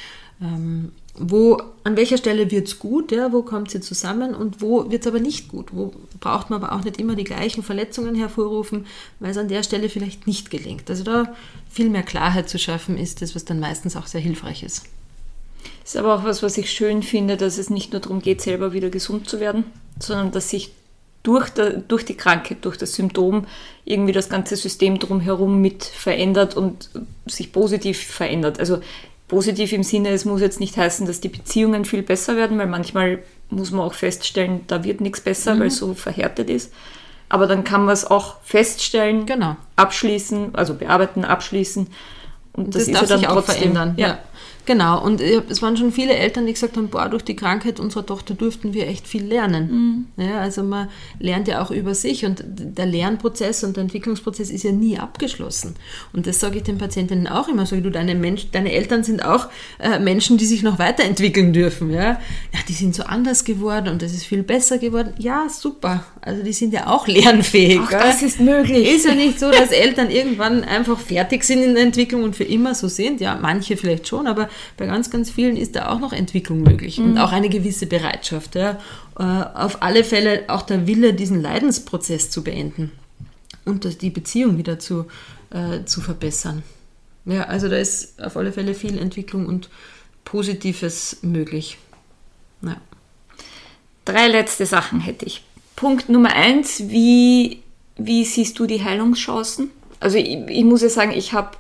An welcher Stelle wird es gut, ja, wo kommt sie zusammen und wo wird es aber nicht gut, wo braucht man aber auch nicht immer die gleichen Verletzungen hervorrufen, weil es an der Stelle vielleicht nicht gelingt. Also da viel mehr Klarheit zu schaffen ist das, was dann meistens auch sehr hilfreich ist. Das ist aber auch was ich schön finde, dass es nicht nur darum geht, selber wieder gesund zu werden, sondern dass sich durch die Krankheit, durch das Symptom irgendwie das ganze System drumherum mit verändert und sich positiv verändert. Also positiv im Sinne, es muss jetzt nicht heißen, dass die Beziehungen viel besser werden, weil manchmal muss man auch feststellen, da wird nichts besser, weil es so verhärtet ist. Aber dann kann man es auch feststellen, abschließen, also bearbeiten, abschließen. Und das ist darf ja dann sich trotzdem auch verändern. Ja. Genau, und es waren schon viele Eltern, die gesagt haben, durch die Krankheit unserer Tochter durften wir echt viel lernen. Ja, also man lernt ja auch über sich und der Lernprozess und der Entwicklungsprozess ist ja nie abgeschlossen. Und das sage ich den Patientinnen auch immer, sage ich, deine Eltern sind auch Menschen, die sich noch weiterentwickeln dürfen. Ja, die sind so anders geworden und das ist viel besser geworden. Ja, super, also die sind ja auch lernfähig. Auch das ist möglich. Ist ja nicht so, dass Eltern irgendwann einfach fertig sind in der Entwicklung und für immer so sind. Ja, manche vielleicht schon, aber bei ganz, ganz vielen ist da auch noch Entwicklung möglich und auch eine gewisse Bereitschaft. Ja. Auf alle Fälle auch der Wille, diesen Leidensprozess zu beenden und die Beziehung wieder zu verbessern. Ja, also da ist auf alle Fälle viel Entwicklung und Positives möglich. Ja. 3 letzte Sachen hätte ich. Punkt Nummer 1, wie siehst du die Heilungschancen? Also ich muss ja sagen, ich habe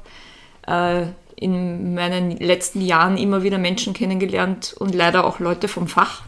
in meinen letzten Jahren immer wieder Menschen kennengelernt und leider auch Leute vom Fach,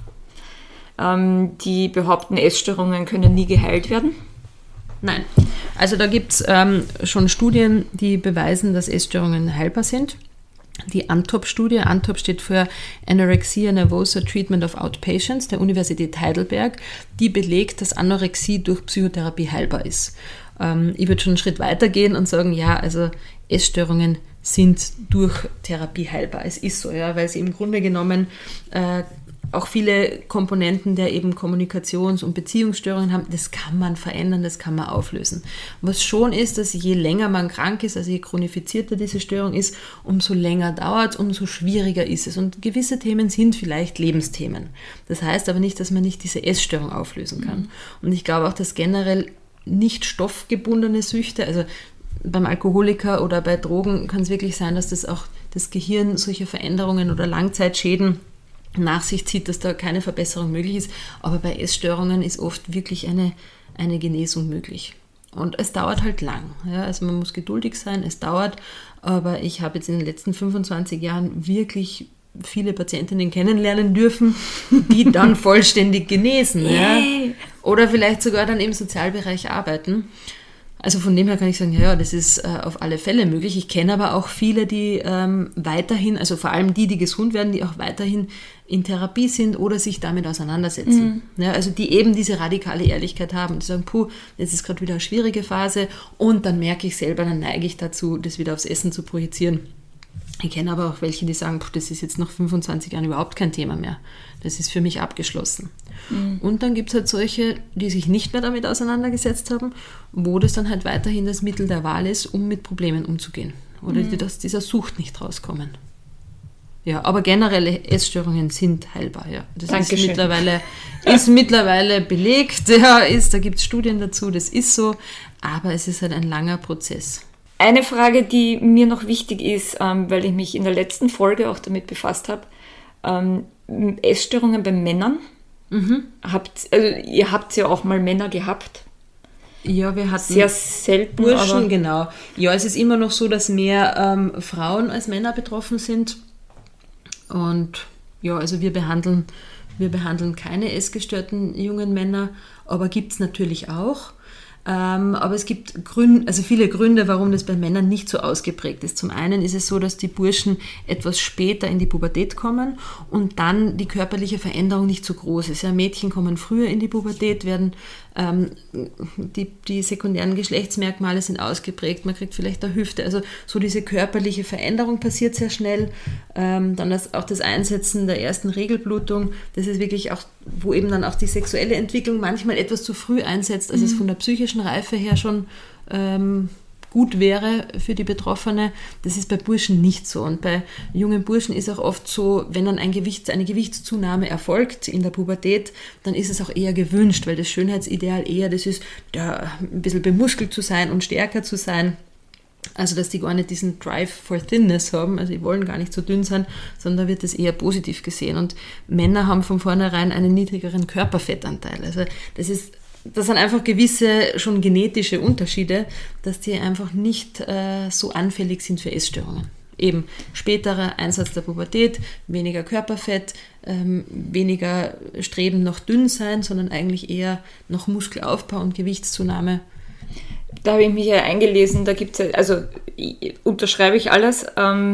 die behaupten, Essstörungen können nie geheilt werden. Nein. Also da gibt es schon Studien, die beweisen, dass Essstörungen heilbar sind. Die ANTOP-Studie, ANTOP steht für Anorexia Nervosa Treatment of Outpatients der Universität Heidelberg, die belegt, dass Anorexie durch Psychotherapie heilbar ist. Ich würde schon einen Schritt weiter gehen und sagen, ja, also Essstörungen sind durch Therapie heilbar. Es ist so, ja, weil sie im Grunde genommen auch viele Komponenten der eben Kommunikations- und Beziehungsstörungen haben. Das kann man verändern, das kann man auflösen. Was schon ist, dass je länger man krank ist, also je chronifizierter diese Störung ist, umso länger dauert es, umso schwieriger ist es. Und gewisse Themen sind vielleicht Lebensthemen. Das heißt aber nicht, dass man nicht diese Essstörung auflösen kann. Und ich glaube auch, dass generell nicht stoffgebundene Süchte, also beim Alkoholiker oder bei Drogen kann es wirklich sein, dass das auch das Gehirn solche Veränderungen oder Langzeitschäden nach sich zieht, dass da keine Verbesserung möglich ist. Aber bei Essstörungen ist oft wirklich eine Genesung möglich. Und es dauert halt lang. Ja, also man muss geduldig sein, es dauert. Aber ich habe jetzt in den letzten 25 Jahren wirklich viele Patientinnen kennenlernen dürfen, die dann vollständig genesen. Ja? Oder vielleicht sogar dann im Sozialbereich arbeiten. Also von dem her kann ich sagen, ja, das ist auf alle Fälle möglich. Ich kenne aber auch viele, die weiterhin, also vor allem die gesund werden, die auch weiterhin in Therapie sind oder sich damit auseinandersetzen. Ja, also die eben diese radikale Ehrlichkeit haben. Die sagen, jetzt ist gerade wieder eine schwierige Phase und dann merke ich selber, dann neige ich dazu, das wieder aufs Essen zu projizieren. Ich kenne aber auch welche, die sagen, das ist jetzt nach 25 Jahren überhaupt kein Thema mehr. Das ist für mich abgeschlossen. Und dann gibt es halt solche, die sich nicht mehr damit auseinandergesetzt haben, wo das dann halt weiterhin das Mittel der Wahl ist, um mit Problemen umzugehen. Oder die aus dieser Sucht nicht rauskommen. Ja, aber generelle Essstörungen sind heilbar, ja. Das ist mittlerweile belegt, ja, da gibt es Studien dazu, das ist so, aber es ist halt ein langer Prozess. Eine Frage, die mir noch wichtig ist, weil ich mich in der letzten Folge auch damit befasst habe, Essstörungen bei Männern. Ihr habt ja auch mal Männer gehabt. Ja, wir hatten sehr selten Burschen, aber genau. Ja, es ist immer noch so, dass mehr Frauen als Männer betroffen sind. Und ja, also wir behandeln keine essgestörten jungen Männer, aber gibt es natürlich auch. Aber es gibt viele Gründe, warum das bei Männern nicht so ausgeprägt ist. Zum einen ist es so, dass die Burschen etwas später in die Pubertät kommen und dann die körperliche Veränderung nicht so groß ist. Ja, Mädchen kommen früher in die Pubertät, die sekundären Geschlechtsmerkmale sind ausgeprägt, man kriegt vielleicht eine Hüfte, also so diese körperliche Veränderung passiert sehr schnell. Dann auch das Einsetzen der ersten Regelblutung, das ist wirklich auch, wo eben dann auch die sexuelle Entwicklung manchmal etwas zu früh einsetzt, als es von der psychischen Reife her schon gut wäre für die Betroffene. Das ist bei Burschen nicht so. Und bei jungen Burschen ist auch oft so, wenn dann eine Gewichtszunahme erfolgt in der Pubertät, dann ist es auch eher gewünscht, weil das Schönheitsideal eher das ist, da ein bisschen bemuskelt zu sein und stärker zu sein. Also, dass die gar nicht diesen Drive for Thinness haben, also die wollen gar nicht so dünn sein, sondern da wird das eher positiv gesehen. Und Männer haben von vornherein einen niedrigeren Körperfettanteil. Also das sind einfach gewisse schon genetische Unterschiede, dass die einfach nicht so anfällig sind für Essstörungen. Eben späterer Einsatz der Pubertät, weniger Körperfett, weniger Streben nach dünn sein, sondern eigentlich eher nach Muskelaufbau und Gewichtszunahme. Da habe ich mich ja eingelesen, da gibt es, also unterschreibe ich alles,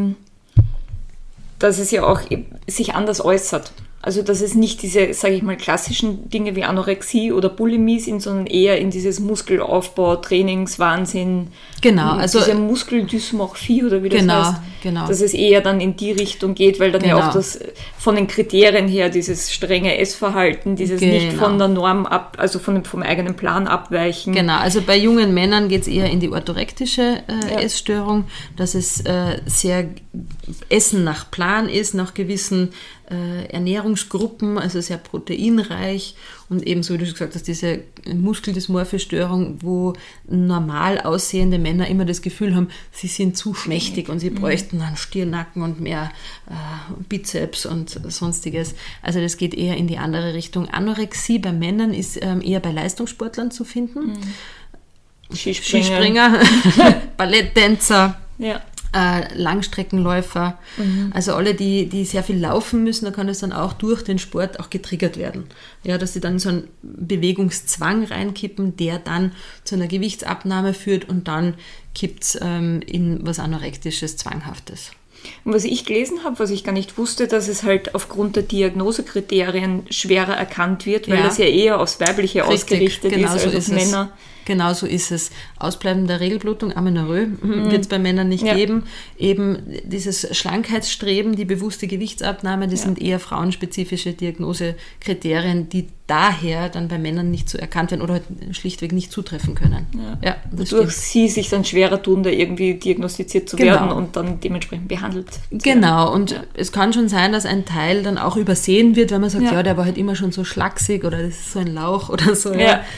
dass es ja auch sich anders äußert. Also dass es nicht diese, sage ich mal, klassischen Dinge wie Anorexie oder Bulimie sind, sondern eher in dieses Muskelaufbau, Trainingswahnsinn, genau, also diese Muskeldysmorphie oder wie das heißt, genau. Dass es eher dann in die Richtung geht, weil dann ja auch das von den Kriterien her, dieses strenge Essverhalten, dieses nicht von der Norm also vom eigenen Plan abweichen. Genau, also bei jungen Männern geht es eher in die orthorektische Essstörung, dass es sehr Essen nach Plan ist, nach gewissen Ernährungsgruppen, also sehr proteinreich und ebenso, wie du gesagt hast, diese Muskeldysmorphie-Störung, wo normal aussehende Männer immer das Gefühl haben, sie sind zu schmächtig und sie bräuchten einen Stirnacken und mehr Bizeps und sonstiges. Also das geht eher in die andere Richtung. Anorexie bei Männern ist eher bei Leistungssportlern zu finden. Skispringer, Balletttänzer. Ja. Langstreckenläufer, also alle, die sehr viel laufen müssen, da kann es dann auch durch den Sport auch getriggert werden. Ja, dass sie dann so einen Bewegungszwang reinkippen, der dann zu einer Gewichtsabnahme führt und dann kippt es in was Anorektisches, Zwanghaftes. Und was ich gelesen habe, was ich gar nicht wusste, dass es halt aufgrund der Diagnosekriterien schwerer erkannt wird, weil das ja eher aufs Weibliche ausgerichtet ist als auf Männer. Genau so ist es. Ausbleiben der Regelblutung, Amenorrhoe, wird es bei Männern nicht geben. Eben dieses Schlankheitsstreben, die bewusste Gewichtsabnahme, das sind eher frauenspezifische Diagnosekriterien, die daher dann bei Männern nicht so erkannt werden oder halt schlichtweg nicht zutreffen können. Ja, wodurch sie sich dann schwerer tun, da irgendwie diagnostiziert zu werden und dann dementsprechend behandelt zu werden. Genau, und es kann schon sein, dass ein Teil dann auch übersehen wird, wenn man sagt, der war halt immer schon so schlaksig oder das ist so ein Lauch oder so.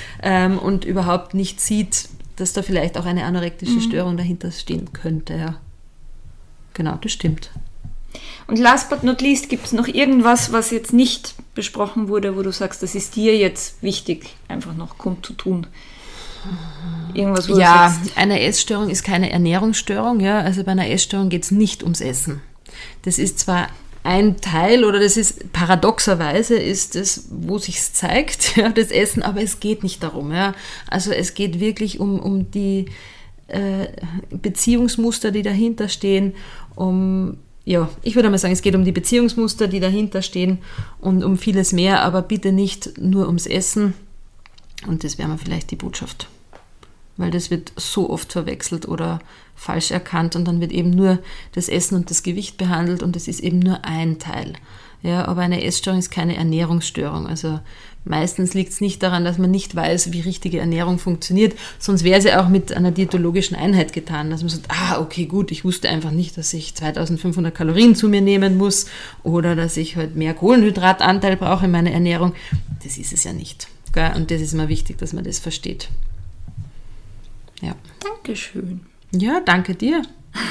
Und überhaupt nicht sieht, dass da vielleicht auch eine anorektische Störung dahinter stehen könnte. Ja. Genau, das stimmt. Und last but not least, gibt es noch irgendwas, was jetzt nicht besprochen wurde, wo du sagst, das ist dir jetzt wichtig, einfach noch kundzutun? Irgendwas, wo du sagst, eine Essstörung ist keine Ernährungsstörung. Ja? Also bei einer Essstörung geht es nicht ums Essen. Das ist zwar ein Teil, oder das ist paradoxerweise ist es, wo sich's zeigt, das Essen, aber es geht nicht darum. Ja? Also es geht wirklich um die Beziehungsmuster, die dahinter stehen, ich würde mal sagen, es geht um die Beziehungsmuster, die dahinter stehen und um vieles mehr, aber bitte nicht nur ums Essen. Und das wäre mal vielleicht die Botschaft. weil das wird so oft verwechselt oder falsch erkannt und dann wird eben nur das Essen und das Gewicht behandelt und das ist eben nur ein Teil. Ja, aber eine Essstörung ist keine Ernährungsstörung. Also meistens liegt es nicht daran, dass man nicht weiß, wie richtige Ernährung funktioniert, sonst wäre sie auch mit einer diätologischen Einheit getan, dass man sagt, okay, gut, ich wusste einfach nicht, dass ich 2500 Kalorien zu mir nehmen muss oder dass ich halt mehr Kohlenhydratanteil brauche in meiner Ernährung. Das ist es ja nicht. Und das ist immer wichtig, dass man das versteht. Ja. Dankeschön. Ja, danke dir.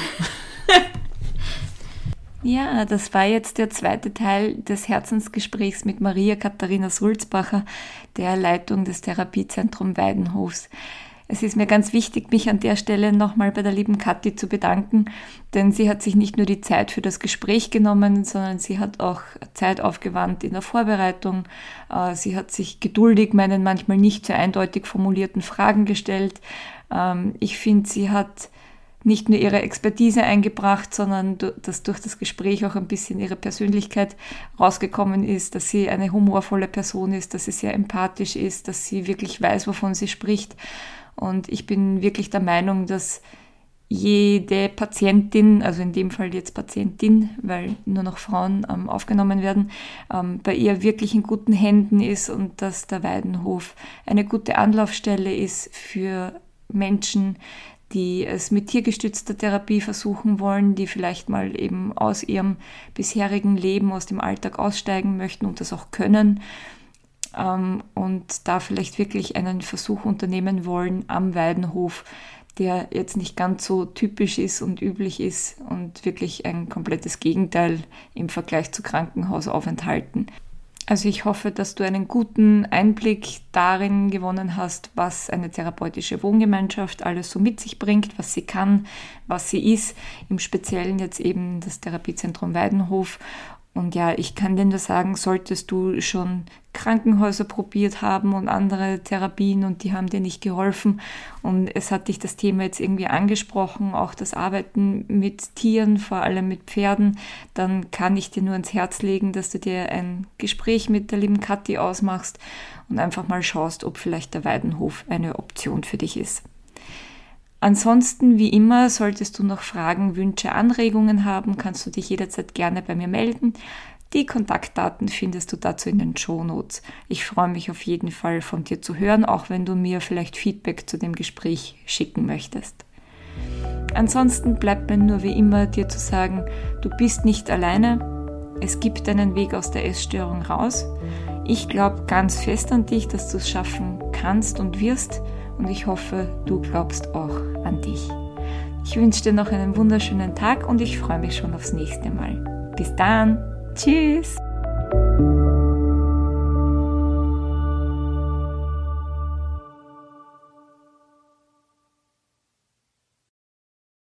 Ja, das war jetzt der zweite Teil des Herzensgesprächs mit Maria Katharina Sulzbacher, der Leitung des Therapiezentrum Weidenhofs. Es ist mir ganz wichtig, mich an der Stelle nochmal bei der lieben Kathi zu bedanken, denn sie hat sich nicht nur die Zeit für das Gespräch genommen, sondern sie hat auch Zeit aufgewandt in der Vorbereitung. Sie hat sich geduldig meinen manchmal nicht so eindeutig formulierten Fragen gestellt. Ich finde, sie hat nicht nur ihre Expertise eingebracht, sondern dass durch das Gespräch auch ein bisschen ihre Persönlichkeit rausgekommen ist, dass sie eine humorvolle Person ist, dass sie sehr empathisch ist, dass sie wirklich weiß, wovon sie spricht. Und ich bin wirklich der Meinung, dass jede Patientin, also in dem Fall jetzt Patientin, weil nur noch Frauen aufgenommen werden, bei ihr wirklich in guten Händen ist und dass der Weidenhof eine gute Anlaufstelle ist für Menschen, die es mit tiergestützter Therapie versuchen wollen, die vielleicht mal eben aus ihrem bisherigen Leben, aus dem Alltag aussteigen möchten und das auch können und da vielleicht wirklich einen Versuch unternehmen wollen am Weidenhof, der jetzt nicht ganz so typisch ist und üblich ist und wirklich ein komplettes Gegenteil im Vergleich zu Krankenhausaufenthalten. Also ich hoffe, dass du einen guten Einblick darin gewonnen hast, was eine therapeutische Wohngemeinschaft alles so mit sich bringt, was sie kann, was sie ist, im Speziellen jetzt eben das Therapiezentrum Weidenhof. Und ja, ich kann dir nur sagen, solltest du schon Krankenhäuser probiert haben und andere Therapien und die haben dir nicht geholfen und es hat dich das Thema jetzt irgendwie angesprochen, auch das Arbeiten mit Tieren, vor allem mit Pferden, dann kann ich dir nur ans Herz legen, dass du dir ein Gespräch mit der lieben Kathi ausmachst und einfach mal schaust, ob vielleicht der Weidenhof eine Option für dich ist. Ansonsten, wie immer, solltest du noch Fragen, Wünsche, Anregungen haben, kannst du dich jederzeit gerne bei mir melden. Die Kontaktdaten findest du dazu in den Shownotes. Ich freue mich auf jeden Fall von dir zu hören, auch wenn du mir vielleicht Feedback zu dem Gespräch schicken möchtest. Ansonsten bleibt mir nur wie immer dir zu sagen, du bist nicht alleine. Es gibt einen Weg aus der Essstörung raus. Ich glaube ganz fest an dich, dass du es schaffen kannst und wirst. Und ich hoffe, du glaubst auch an dich. Ich wünsche dir noch einen wunderschönen Tag und ich freue mich schon aufs nächste Mal. Bis dann. Tschüss.